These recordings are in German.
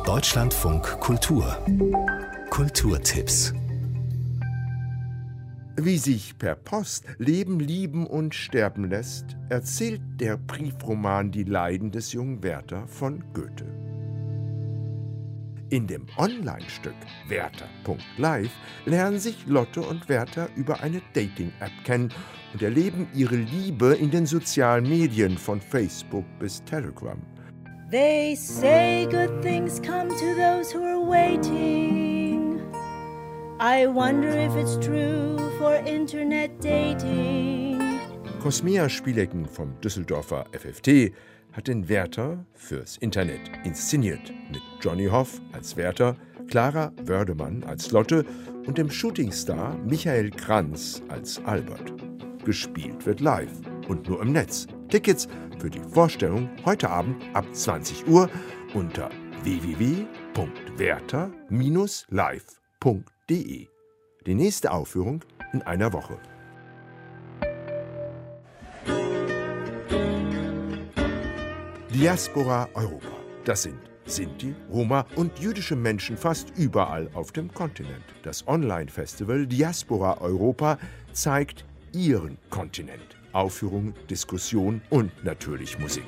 Deutschlandfunk Kultur. Kulturtipps. Wie sich per Post Leben, Lieben und Sterben lässt, erzählt der Briefroman Die Leiden des jungen Werther von Goethe. In dem Online-Stück Werther.live lernen sich Lotte und Werther über eine Dating-App kennen und erleben ihre Liebe in den sozialen Medien von Facebook bis Telegram. They say good things come to those who are waiting. I wonder if it's true for internet dating. Cosmea Spielecken vom Düsseldorfer FFT hat den Werther fürs Internet inszeniert, mit Johnny Hoff als Werther, Clara Wördemann als Lotte und dem Shootingstar Michael Kranz als Albert. Gespielt wird live und nur im Netz. Tickets für die Vorstellung heute Abend ab 20 Uhr unter www.werther-live.de. Die nächste Aufführung in einer Woche. Diaspora Europa. Das sind Sinti, Roma und jüdische Menschen fast überall auf dem Kontinent. Das Online-Festival Diaspora Europa zeigt ihren Kontinent. Aufführungen, Diskussion und natürlich Musik.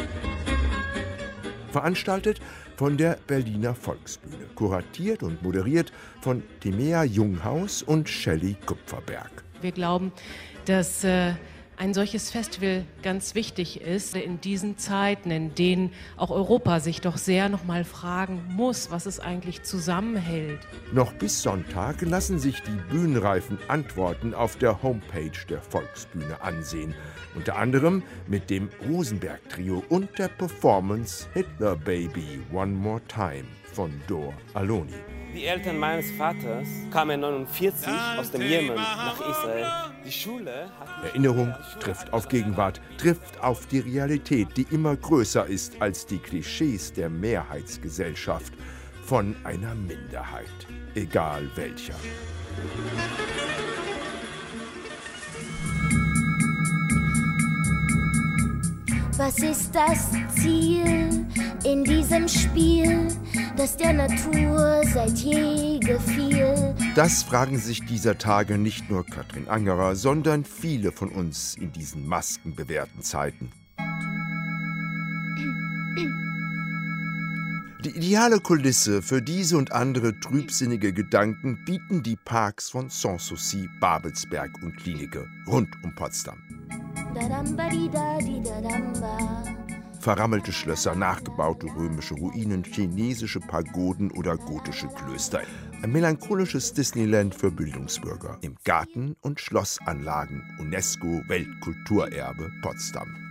Veranstaltet von der Berliner Volksbühne, kuratiert und moderiert von Timea Junghaus und Shelley Kupferberg. Wir glauben, dass ein solches Festival ganz wichtig ist in diesen Zeiten, in denen auch Europa sich doch sehr noch mal fragen muss, was es eigentlich zusammenhält. Noch bis Sonntag lassen sich die bühnenreifen Antworten auf der Homepage der Volksbühne ansehen. Unter anderem mit dem Rosenberg-Trio und der Performance Hitler Baby One More Time von Dor Aloni. Die Eltern meines Vaters kamen 1949 aus dem Jemen nach Israel. Die Schule hat Erinnerung trifft auf Gegenwart, trifft auf die Realität, die immer größer ist als die Klischees der Mehrheitsgesellschaft von einer Minderheit, egal welcher. Was ist das Ziel in diesem Spiel, das der Natur seit je gefiel? Das fragen sich dieser Tage nicht nur Katrin Angerer, sondern viele von uns in diesen maskenbewehrten Zeiten. Die ideale Kulisse für diese und andere trübsinnige Gedanken bieten die Parks von Sanssouci, Babelsberg und Klinike rund um Potsdam. Verrammelte Schlösser, nachgebaute römische Ruinen, chinesische Pagoden oder gotische Klöster. Ein melancholisches Disneyland für Bildungsbürger. Im Garten- und Schlossanlagen UNESCO-Weltkulturerbe Potsdam.